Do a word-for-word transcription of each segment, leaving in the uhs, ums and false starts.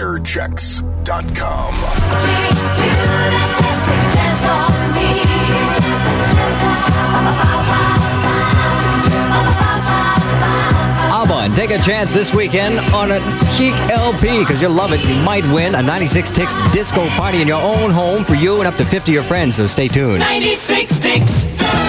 air checks dot com. ABBA, and take a chance this weekend on a Chic L P, because you'll love it. You might win a ninety-six Ticks disco party in your own home for you and up to fifty of your friends, so stay tuned. ninety-six Ticks.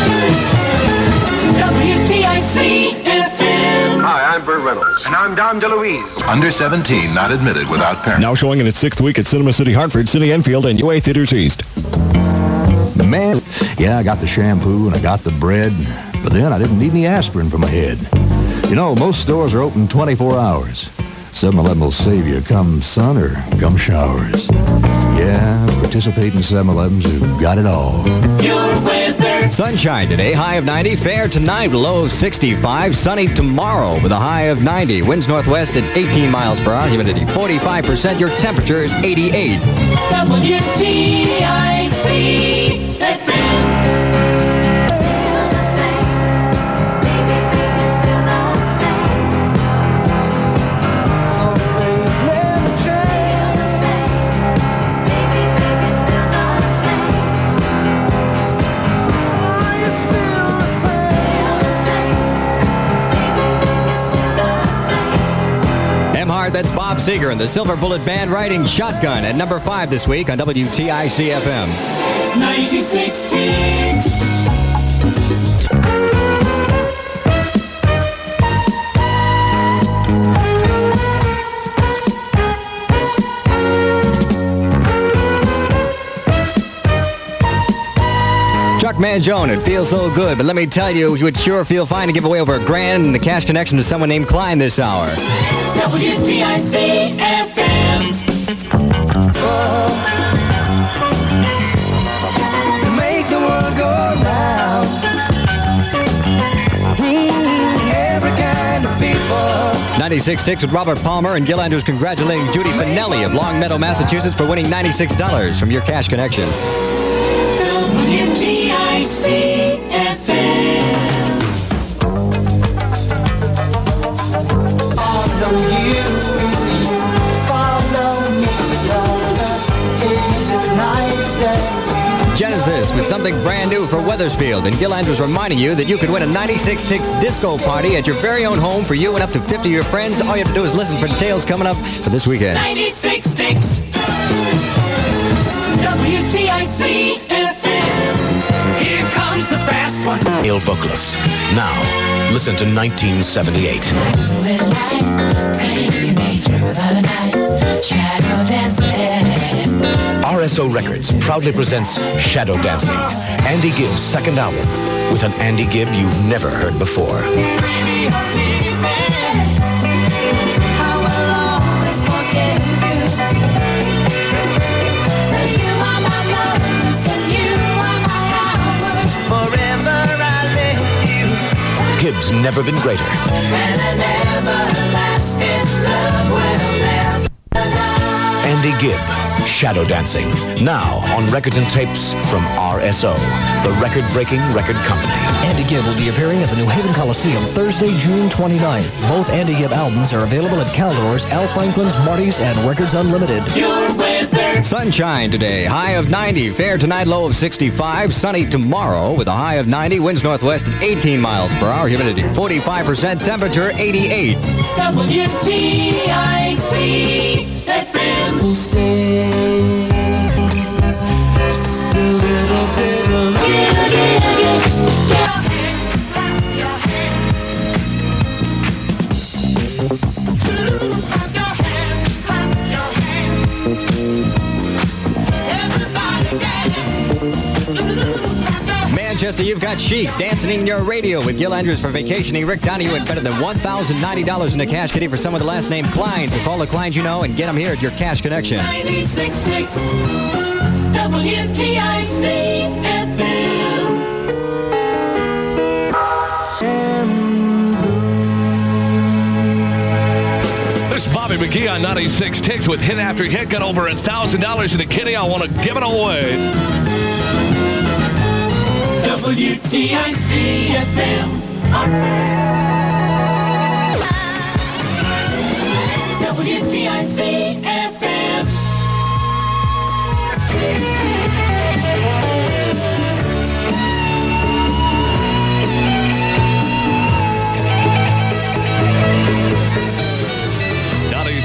W T I C F M. Hi, I'm Burt Reynolds. And I'm Dom DeLuise. Under seventeen, not admitted without parents. Now showing in its sixth week at Cinema City Hartford, City Enfield, and U A Theaters East. Man, yeah, I got the shampoo and I got the bread, but then I didn't need any aspirin for my head. You know, most stores are open twenty-four hours. seven eleven will save you come sun or come showers. Yeah, participating seven elevens who've got it all. Your weather. Sunshine today, high of ninety. Fair tonight, low of sixty-five. Sunny tomorrow with a high of ninety. Winds northwest at eighteen miles per hour. Humidity forty-five percent. Your temperature is eighty-eight. W T I C F M. That's Bob Seger and the Silver Bullet Band riding Shotgun at number five this week on W T I C F M. ninety-six Ticks. Chuck Mangione, it feels so good, but let me tell you, it would sure feel fine to give away over a grand and the cash connection to someone named Klein this hour. W T I C F M. Oh, to make the world go round. Mm, every kind of people. ninety-six Ticks with Robert Palmer and Gil Andrews congratulating Judy Finelli of Long Meadow, Massachusetts for winning ninety-six dollars from your cash connection. W T I C F M. Follow you, follow me, is it a nice day? Genesis with something brand new for Wethersfield, and Gil Andrews reminding you that you could win a ninety-six Ticks disco party at your very own home for you and up to fifty of your friends. All you have to do is listen for details coming up for this weekend. ninety-six Ticks. W T I C F M. Here comes the fast one. Male vocalists. Now, listen to nineteen seventy-eight. R S O Records proudly presents Shadow Dancing, Andy Gibb's second album, with an Andy Gibb you've never heard before. Gibb's never been greater. Andy Gibb, Shadow Dancing, now on records and tapes from R S O, the record-breaking record company. Andy Gibb will be appearing at the New Haven Coliseum Thursday, June twenty-ninth. Both Andy Gibb albums are available at Caldor's, Al Franklin's, Marty's, and Records Unlimited. Your weather. Sunshine today, high of ninety. Fair tonight, low of sixty-five. Sunny tomorrow with a high of ninety. Winds northwest at eighteen miles per hour. Humidity forty-five percent. Temperature eighty-eight. W T I C F M. We'll stay just a little bit of Manchester, you've got Chic dancing in your radio with Gil Andrews for vacationing. Rick Donahue at better than one thousand ninety dollars in a cash kitty for someone with the last name Klein. So call the Kleins you know and get them here at your cash connection. ninety-six Ticks. W T I C F M. This is Bobby McGee on ninety-six Ticks with hit after hit. Got over one thousand dollars in a kitty. I want to give it away. W T I C F M. W T I C F M.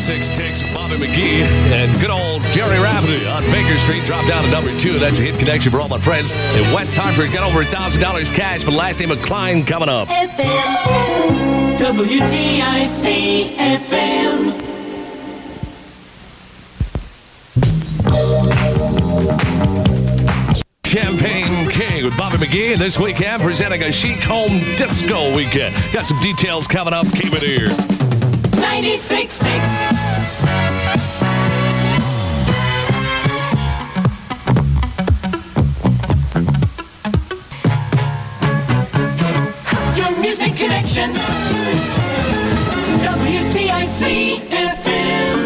ninety-six Ticks with Bobby McGee and good old Jerry Rafferty on Baker Street. Dropped down to number two. That's a hit connection for all my friends in West Hartford. Got over one thousand dollars cash for the last name of Klein coming up. F M, W T I C F M. Champagne King with Bobby McGee, and this weekend presenting a Chic Home Disco Weekend. Got some details coming up. Keep it here. ninety-six Ticks. Your music connection. W T I C F M.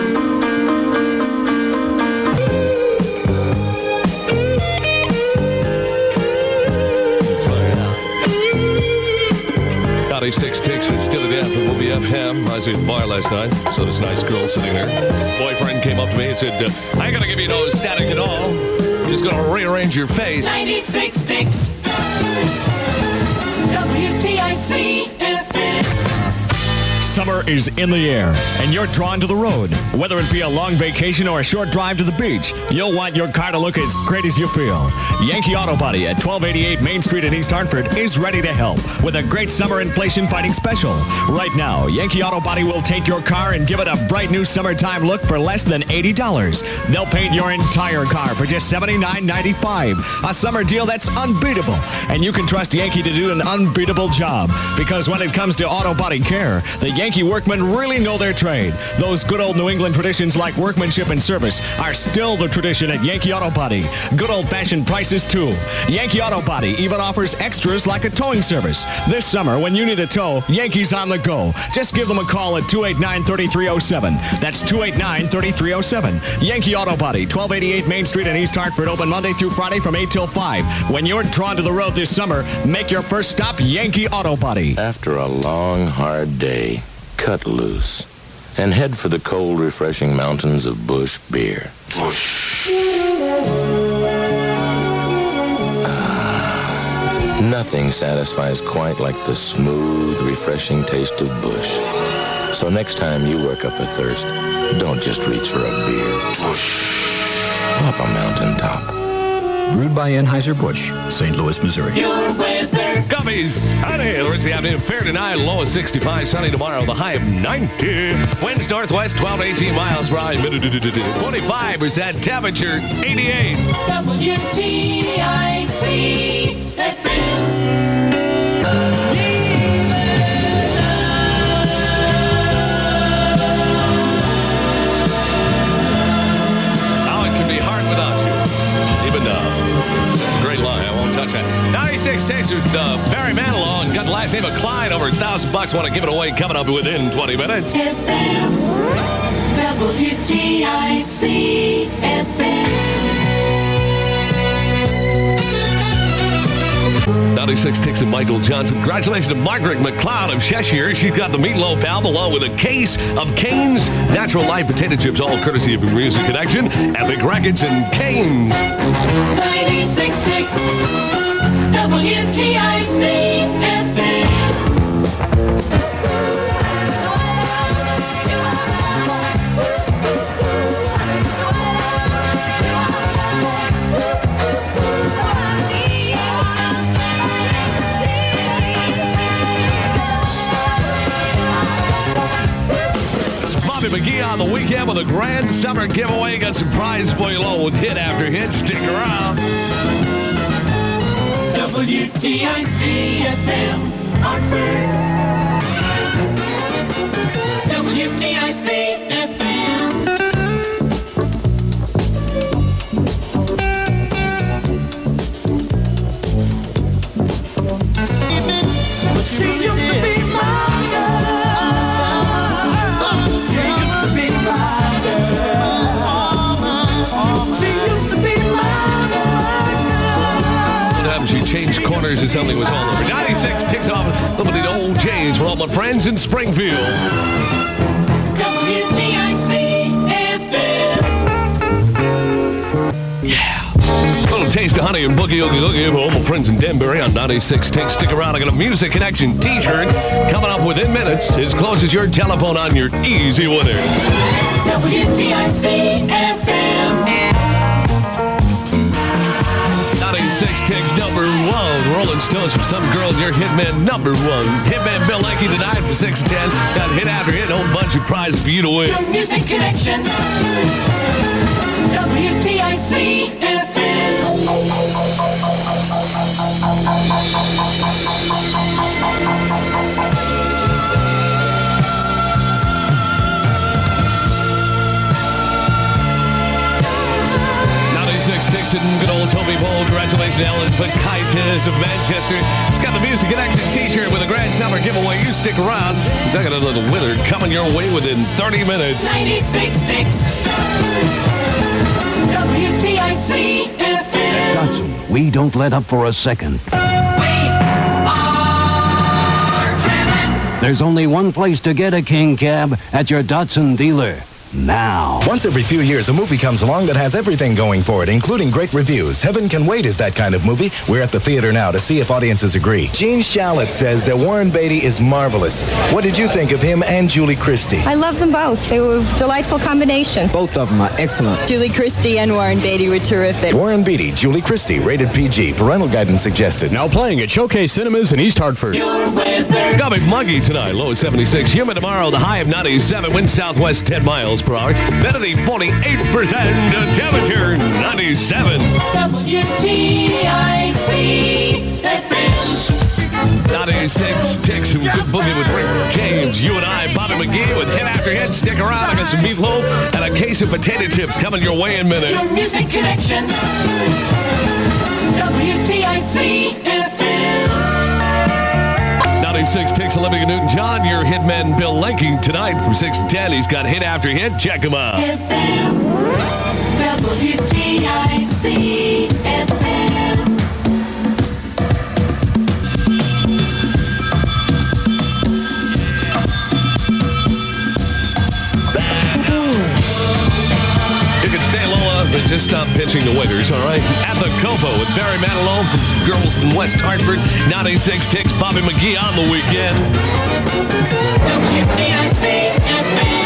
ninety-six Ticks with Still to Death with Will Be F M. I was at the bar last night, so this nice girl sitting there. Boyfriend came up to me and said, uh, I ain't gonna give you no static at all. I'm just gonna rearrange your face. ninety-six Ticks. W T I C F M. Summer is in the air, and you're drawn to the road. Whether it be a long vacation or a short drive to the beach, you'll want your car to look as great as you feel. Yankee Auto Body at twelve eighty-eight Main Street in East Hartford is ready to help with a great summer inflation fighting special. Right now, Yankee Auto Body will take your car and give it a bright new summertime look for less than eighty dollars. They'll paint your entire car for just seventy-nine ninety-five. A summer deal that's unbeatable. And you can trust Yankee to do an unbeatable job. Because when it comes to auto body care, the Yankee workmen really know their trade. Those good old New England traditions like workmanship and service are still the tradition at Yankee Auto Body. Good old-fashioned prices, too. Yankee Auto Body even offers extras like a towing service. This summer, when you need a tow, Yankee's on the go. Just give them a call at two eight nine, three three zero seven. That's two eight nine, three three zero seven. Yankee Auto Body, twelve eighty-eight Main Street in East Hartford, open Monday through Friday from eight till five. When you're drawn to the road this summer, make your first stop Yankee Auto Body. After a long, hard day, cut loose and head for the cold, refreshing mountains of Busch Beer. Busch. Ah, nothing satisfies quite like the smooth, refreshing taste of Busch. So next time you work up a thirst, don't just reach for a beer. Busch. Pop a mountaintop. Brewed by Anheuser-Busch, Saint Louis, Missouri. Your weather. Guppies, honey, Wednesday afternoon, fair tonight, low of sixty-five, sunny tomorrow, the high of ninety. Winds northwest, twelve to eighteen miles per hour, twenty-five percent temperature, eighty-eight. W T I C F M. ninety-six Ticks with uh, Barry Manilow and got the last name of Klein. Over a thousand bucks. Want to give it away coming up within twenty minutes. F M. W T I C F M. ninety-six Ticks and Michael Johnson. Congratulations to Margaret McLeod of Cheshire. She's got the Meatloaf album along with a case of Cane's Natural Life Potato Chips, all courtesy of your music connection. Epic Records and Cane's. ninety-six Ticks. W T I C F M. McGee on the weekend with a grand summer giveaway. Got some prize for you along with hit after hit. Stick around. W T I C F M, Hartford. W T I C F M. She used to be my girl. She used to be my girl. She used to be my girl. What happened? She changed corners and something was all over. ninety-six Ticks off a little bit of the old Jays for all my friends in Springfield. W T I C F M. Yeah. A little taste of honey and boogie oogie oogie for all my friends in Danbury on ninety-six Ticks. Stick around. I got a Music Connection t-shirt coming up within minutes, as close as your telephone on your easy winner. W T I C F M. ninety-six takes number one. Rolling Stones from Some Girls, your Hitman number one. Hitman Bill Lanky tonight from six to ten. Got hit after hit, a whole bunch of prizes for you to win. Your music connection. W T I C F M. Dixon, good old Toby Bowl. Congratulations, Alan Pakaitis of Manchester. It's got the Music Connection t-shirt with a grand summer giveaway. You stick around. It's got a little wither coming your way within thirty minutes. ninety-six six W T I C F M. Datsun, we don't let up for a second. We are driven. There's only one place to get a King cab, at your Datsun dealer. Now. Once every few years, a movie comes along that has everything going for it, including great reviews. Heaven Can Wait is that kind of movie. We're at the theater now to see if audiences agree. Gene Shalit says that Warren Beatty is marvelous. What did you think of him and Julie Christie? I love them both. They were a delightful combination. Both of them are excellent. Julie Christie and Warren Beatty were terrific. Warren Beatty, Julie Christie, rated P G. Parental guidance suggested. Now playing at Showcase Cinemas in East Hartford. Got big muggy tonight, low of seventy-six. Humid tomorrow, the high of ninety-seven. Wind southwest ten miles per hour. Humidity forty-eight percent. Temperature ninety-seven. W T I C F M. ninety-six ticks some good boogie with Rick James. You and I, Bobby McGee, with hit after hit. Stick around. I got some meatloaf and a case of potato chips coming your way in a minute. Your music connection. W T I C F M. ninety-six ticks Olivia Newton-John. Your hitman Bill Lanking tonight from six to ten. He's got hit after hit. Check him out. F M. W T I C F M. You can stay lower, but just stop pitching the winners, all right? At the Copo with Barry Manilow from some girls in West Hartford. ninety-six ticks Bobby McGee on the weekend. W T I C F M.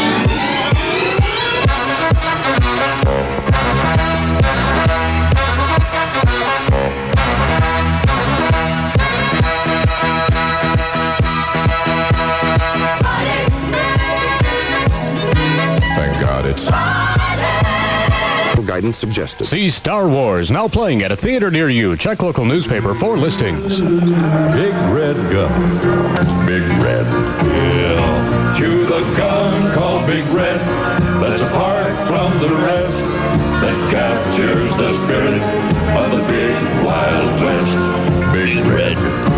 Thank God it's... Guidance suggested. See Star Wars, now playing at a theater near you. Check local newspaper for listings. Big red gun. Big red. Yeah. Chew the gun called Big Red. That's apart from the rest. That captures the spirit of the big Wild West. Big Red.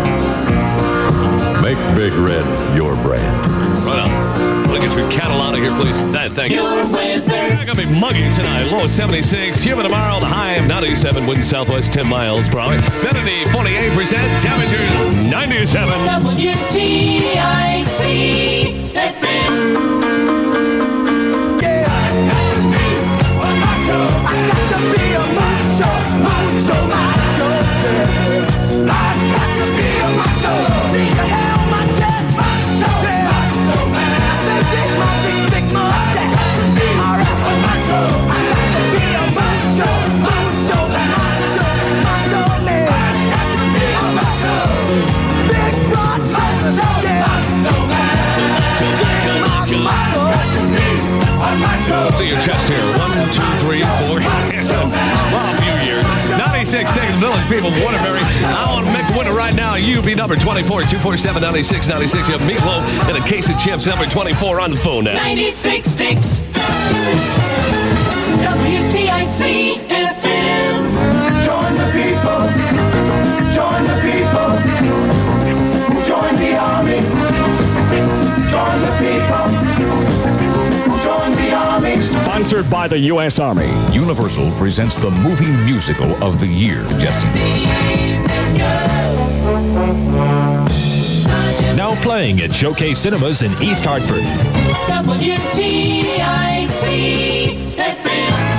Make Big Red your brand. Right on. Look at your cattle out of here, please. Thank you. It's going to be muggy tonight. Low of seventy-six. Humid tomorrow. The high of ninety-seven. Wind southwest ten miles per hour. Humidity forty-eight percent. Temperatures ninety-seven. W T I C F M. Yeah, I got to be a macho. I got to be a macho, macho, macho. Yeah. I got to be a macho. Need to hell my chest, macho, yeah. Macho man. I say take my big, big mustache. Got to be a rapper, macho. I got to be a macho, macho, macho, macho man. I got to be a macho. Big broad shoulders, yeah. Macho man. Let's see your chest here. One, two, three, four. Well, a few years. ninety-six taking the village people of Waterbury. I want to make the winner right now. U B number twenty-four, two four seven, nine six nine six. You have meatloaf and a case of chips number twenty-four on the phone now. ninety-six sticks. W T I C F M. Join the people. Join the people. Who join the army. Join the people. Who join the army. Sponsored by the U S Army. Universal presents the movie musical of the year. Justin. Now playing at Showcase Cinemas in East Hartford. W T I C F M.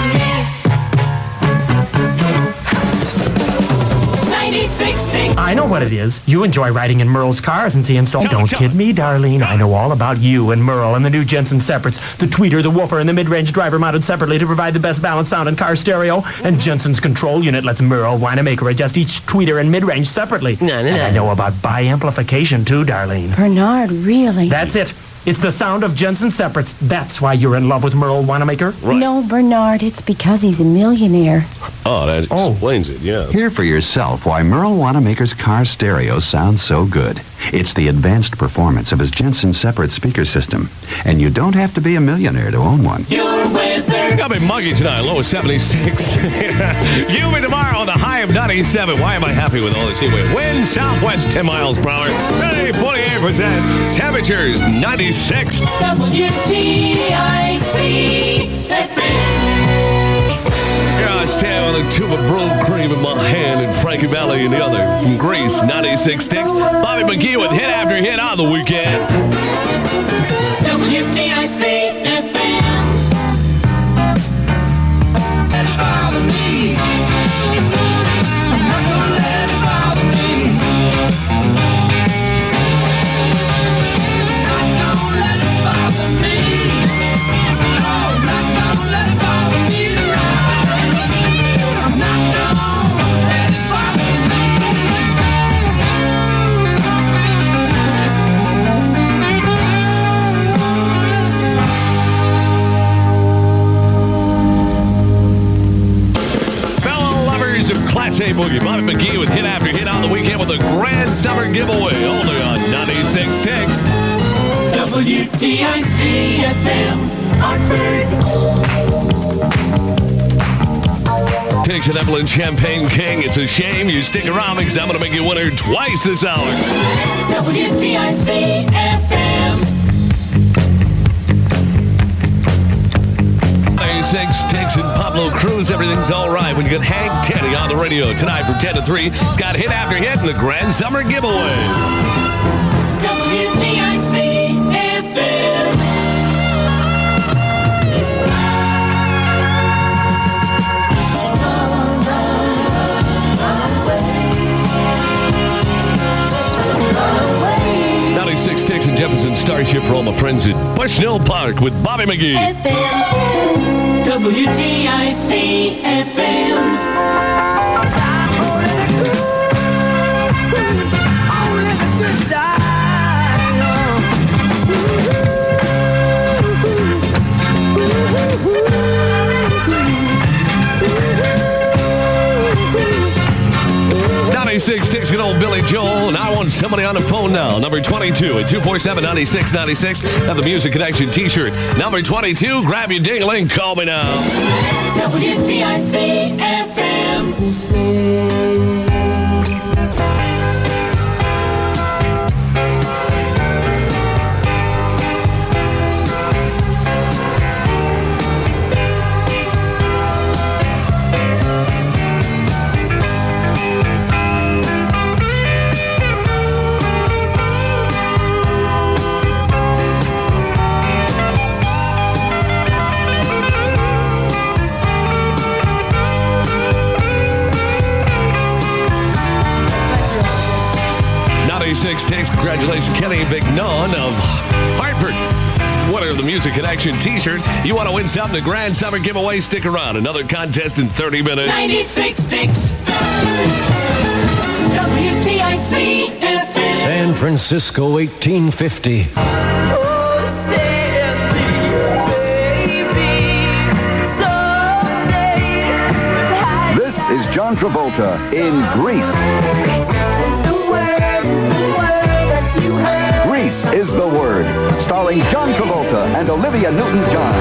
I know what it is. You enjoy riding in Merle's cars and seeing so. Don't kid me, Darlene. I know all about you and Merle and the new Jensen separates, the tweeter, the woofer, and the mid-range driver mounted separately to provide the best balanced sound in car stereo. And Jensen's control unit lets Merle, Wanamaker adjust each tweeter and mid-range separately. No, no, no. And I know about bi-amplification too, Darlene. Bernard, really? That's it. It's the sound of Jensen separates. That's why you're in love with Merle Wanamaker. Right. No, Bernard, it's because he's a millionaire. Oh, that explains it, yeah. Hear for yourself why Merle Wanamaker's car stereo sounds so good. It's the advanced performance of his Jensen separate speaker system. And you don't have to be a millionaire to own one. Your weather. Got me muggy tonight, low of seventy-six. You me tomorrow on the high of ninety-seven. Why am I happy with all this heat wave? Wind southwest ten miles per hour. Hey, forty-eight percent. Temperatures ninety-six. W T I C F M. Here I stand with a tube of Brule cream in my hand and Frankie Valli in the other. From Grease, ninety-six sticks. Bobby McGee with hit after hit on the weekend. W T I C F M. Let it bother me. I'm not gonna let it bother me. Not gonna let it bother me. No, not gonna let it bother me. I'm not gonna let it bother me. Of Class A Boogie, Bobby McGee with hit after hit on the weekend with a grand summer giveaway only on ninety-six six. W T I C F M, Hartford. Takes an Evelyn Champagne King. It's a shame you stick around because I'm going to make you winner twice this hour. W T I C F M. ninety-six Ticks and Pablo Cruz. Everything's all right when you get Hank Teddy on the radio tonight from ten to three. It's got hit after hit in the grand summer giveaway. W T I C F M. ninety-six Ticks and Jefferson Starship for all my friends at Bushnell Park with Bobby McGee. F M. W T I C F M. ninety-six Ticks, good old Billy Joel, and I want somebody on the phone now. Number twenty-two at two four seven, nine six nine six. Have the Music Connection t-shirt. Number twenty-two, grab your ding-a-ling, call me now. W T I C F M. ninety-six Ticks, congratulations, Kenny Vignon of Hartford. Winner of the Music Connection t-shirt. You want to win something? The grand summer giveaway. Stick around. Another contest in thirty minutes. ninety-six Ticks. W T I C F M. San Francisco, eighteen fifty. This is John Travolta in Grease. Grease is the word, starring John Travolta and Olivia Newton-John.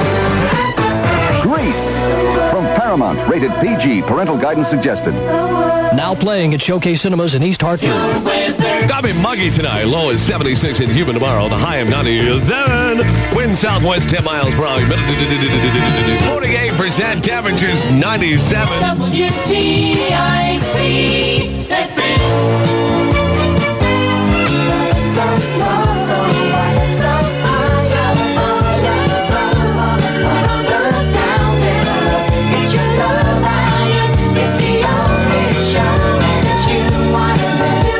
Grease from Paramount, rated P G, parental guidance suggested. Now playing at Showcase Cinemas in East Hartford. Got me muggy tonight. Low is seventy-six and humid tomorrow. The high of ninety-seven. Wind southwest ten miles per hour. forty-eight percent temperatures ninety-seven. W T I C F M. Get your love out, it's the only show that you wanna live.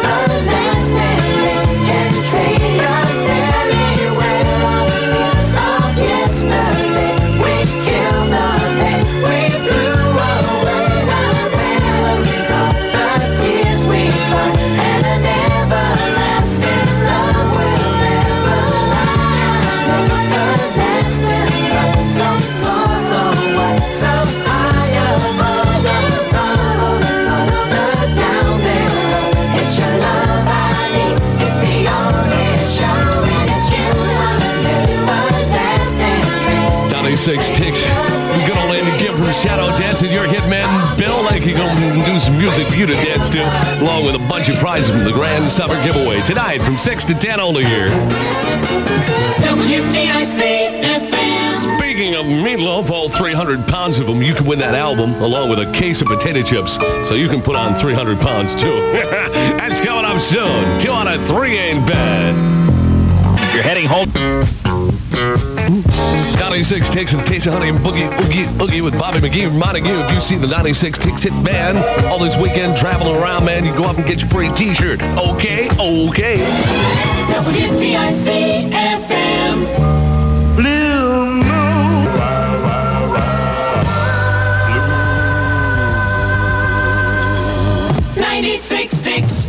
ninety-six ticks. Good old Andy Gibb from Shadow Dancing. Your hitman, Bill Lakey, going to do some music for you to dance to, along with a bunch of prizes from the Grand Summer Giveaway tonight from six to ten only here. W T I C F M. Speaking of meatloaf, all three hundred pounds of them, you can win that album along with a case of potato chips, so you can put on three hundred pounds too. That's coming up soon. Two out of three ain't bad. You're heading home. ninety-six Ticks and Taste of Honey and Boogie Oogie Oogie with Bobby McGee reminding you, if you see the ninety-six Ticks hit band all this weekend traveling around, man, you go up and get your free t-shirt. Okay? Okay. W T I C F M. Blue Moon. ninety-six Ticks.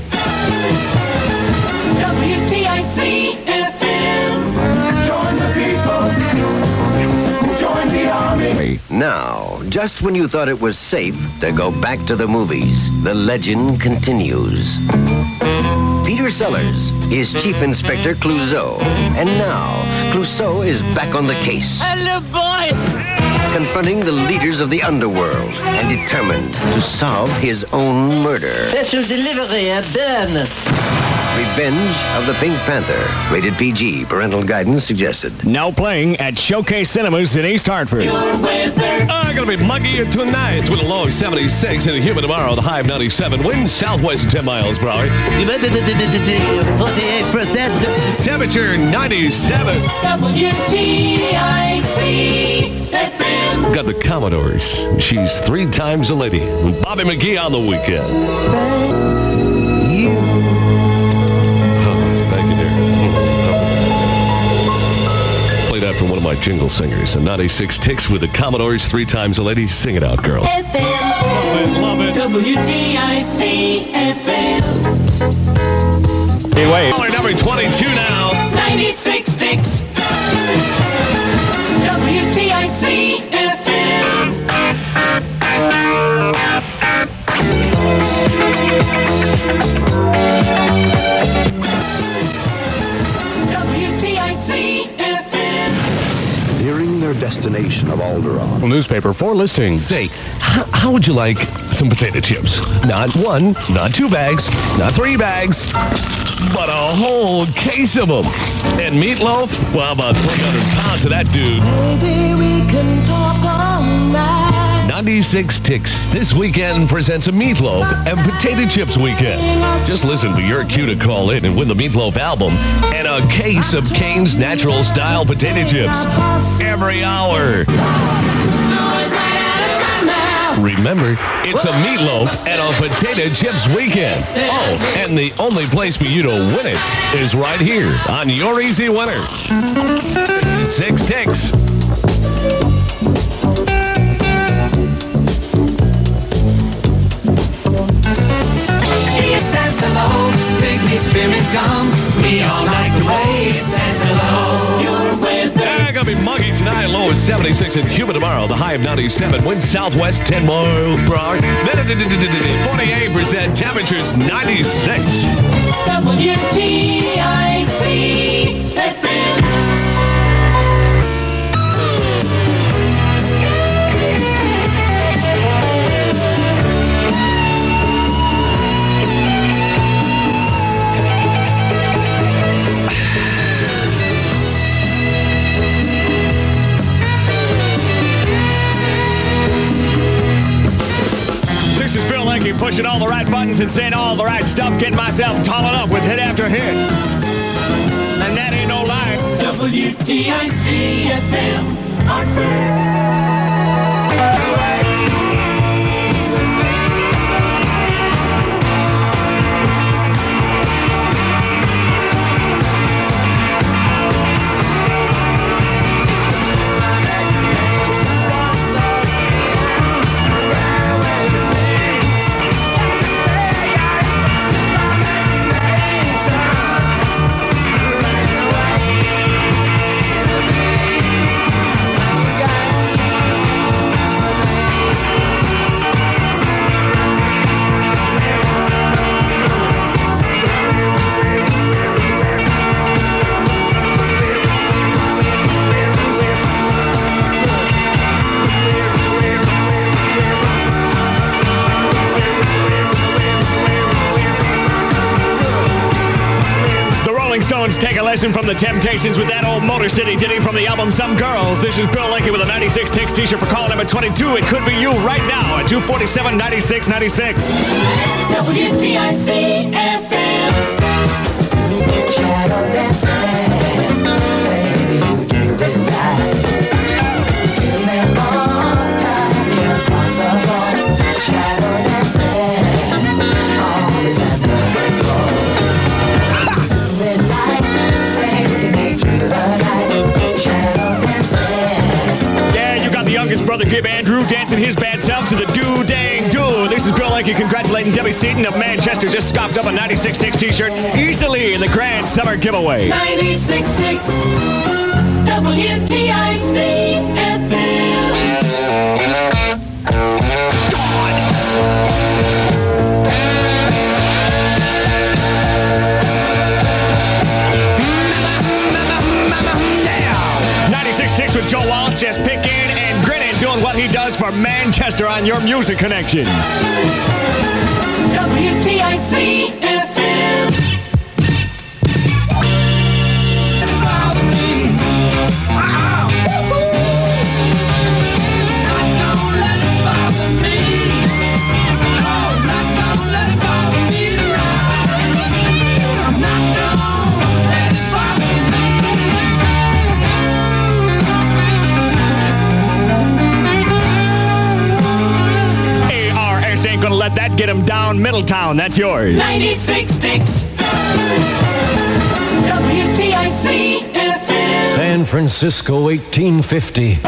W T I C F M. Join the people who join the army. Now, just when you thought it was safe to go back to the movies, the legend continues. Peter Sellers is Chief Inspector Clouseau, and now Clouseau is back on the case. Hello, boys! Confronting the leaders of the underworld and determined to solve his own murder. Special delivery at done. Revenge of the Pink Panther. Rated P G. Parental guidance suggested. Now playing at Showcase Cinemas in East Hartford. Your weather. Oh, gonna be muggy tonight with a low of seventy-six and a humid tomorrow. The high of ninety-seven. Wind southwest ten miles per hour. forty-eight percent. Temperature ninety-seven. W T I C F M. Got the Commodores. She's three times a lady. Bobby McGee on the weekend. From one of my jingle singers. And ninety-six Ticks with the Commodores, three times a lady. Sing it out, girls. F M. Love it, love it. W T I C F M. Hey, wait. Caller number twenty-two now. ninety-six Ticks. W T I C F M. W T I C F M. Nearing their destination of Alderaan. Newspaper for listings. Say, how, how would you like some potato chips? Not one, not two bags, not three bags, but a whole case of them. And meatloaf? Well, about three hundred pounds of that dude. Maybe we can talk all night. ninety-six Ticks this weekend presents a meatloaf and potato chips weekend. Just listen to your cue to call in and win the Meatloaf album and a case of Cane's Natural Style potato chips every hour. Remember, it's a meatloaf and a potato chips weekend. Oh, and the only place for you to win it is right here on Your Easy Winner. Six Ticks. It says hello, pygmy spirit gum. We all like the way it says hello. Your weather. Yeah, gonna be muggy tonight, low is seventy-six and humid tomorrow. The high of ninety-seven. Wind southwest ten miles per hour. forty-eight percent. Temperatures ninety-six. W T I C F M. This is Bill Lakey pushing all the right buttons and saying all the right stuff, getting myself tall up with hit after hit. And that ain't no lie. W T I C F M. Hartford. Allison from the Temptations with that old Motor City ditty from the album Some Girls. This is Bill Lakey with a ninety-six Ticks t-shirt for call number twenty-two. It could be you right now at two forty-seven, ninety-six ninety-six. W T I C F M. Shadow dancing, baby, you do it right. Give me more time, you're possible. Shadow dancing, always at the floor. Do it like, taking me through the night. Shadow dancing. Yeah, you got the youngest brother, Gib Andrew, dancing his bad self to the do-dang-do. This is Bill Lakey congratulating Debbie Seaton of Manchester. Just scoffed up a ninety-six Ticks t-shirt easily in the grand summer giveaway. ninety-six Ticks, W T I C F M. ninety-six Ticks with Joe Walsh just picking and grinning, doing what he does for Manchester on your music connection. W T I C F M. Ain't gonna let that get him down Middletown. That's yours. ninety-six Ticks. W T I C F M. San Francisco, eighteen fifty.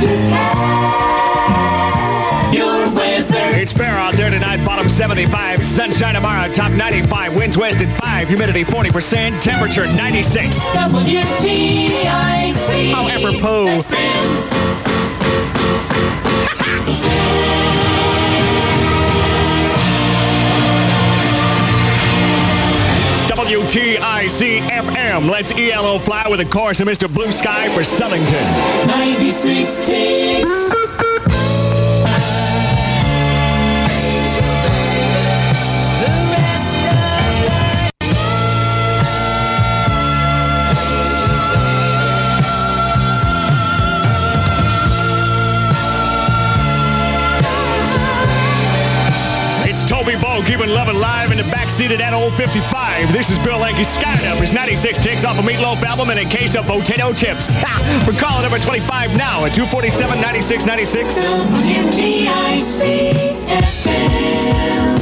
Your weather. It's fair out there tonight. Bottom seventy-five. Sunshine tomorrow. Top ninety-five. Winds west at five. Humidity forty percent. Temperature ninety-six. W T I C. How apropos. W T I C F M. Let's E L O fly with a chorus of Mister Blue Sky for Southington. ninety-six Ticks. Toby Bo keeping love alive in the backseat of that old fifty-five. This is Bill Lakey. Skyed Up his ninety-six Ticks off a Meatloaf album and a case of potato chips. Ha! We're calling number twenty-five now at two forty-seven, ninety-six ninety-six. W T I C F M.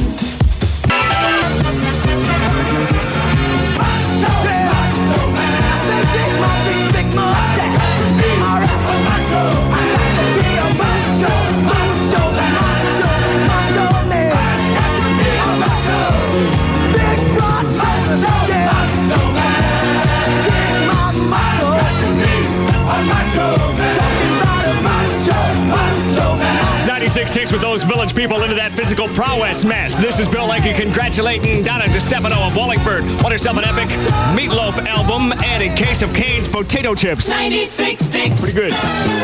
ninety-six Ticks with those village people into that physical prowess mess. This is Bill Lakey congratulating Donna DeStefano of Wallingford. Won herself an epic Meatloaf album and a case of Cane's potato chips. ninety-six Ticks. Pretty good.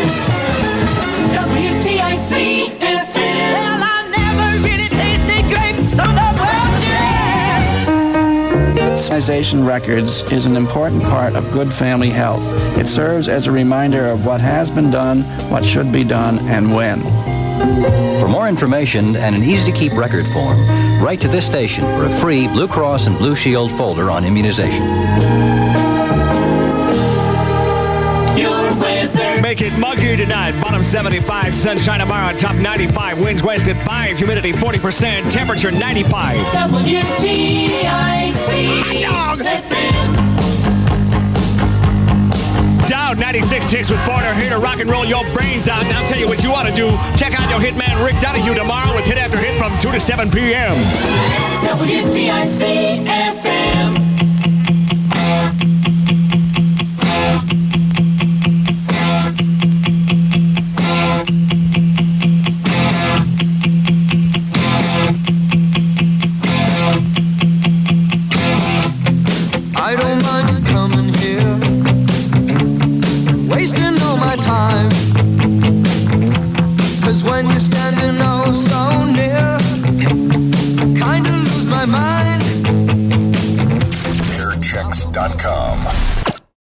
W T I C F M. Well, I never really tasted grapes on the world jazz. Organization Records is an important part of good family health. It serves as a reminder of what has been done, what should be done, and when. For more information and an easy-to-keep record form, write to this station for a free Blue Cross and Blue Shield folder on immunization. Your weather. Make it muggy tonight. Bottom seventy-five, sunshine tomorrow. Top ninety-five, winds west at five, humidity forty percent, temperature ninety-five. W T I C Hot dog. F M. Down ninety-six Ticks with Foreigner here to rock and roll your brains out. And I'll tell you what you ought to do. Check out your hitman Rick Donahue tomorrow with hit after hit from two to seven p.m. W T I C F M.